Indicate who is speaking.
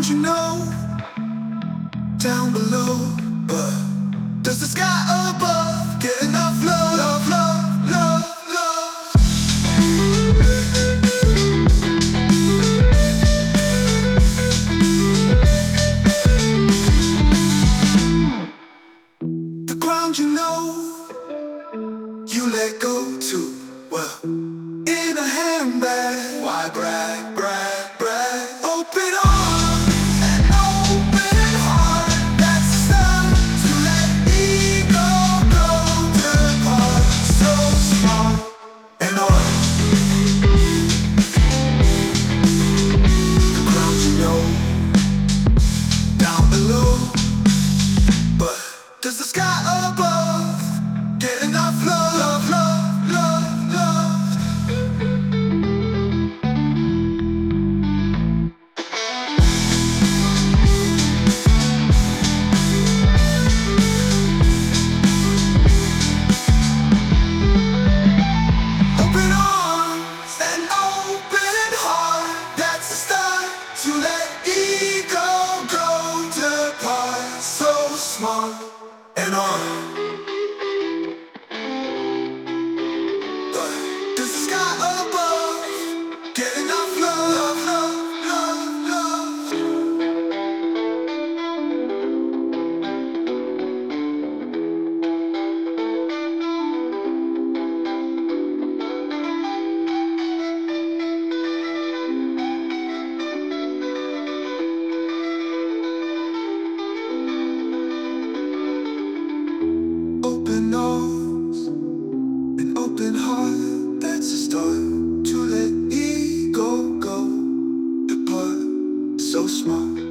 Speaker 1: ground you know, down below, but does the sky above get enough love, love, love, love, love? The ground you know, you let go too. Well, in a handbag, why brag, brag, brag? Open arms and open heart. That's the start to let ego go. Depart so small and on. The ground you know, down below, but does the sky above get enough love, love, love, love, love? Open arms and open heart. That's the start to let ego go. Depart so small and on. But does the sky above get enough love, love, love, love? Open arms and open heart. That's a start to let ego go. Depart so small.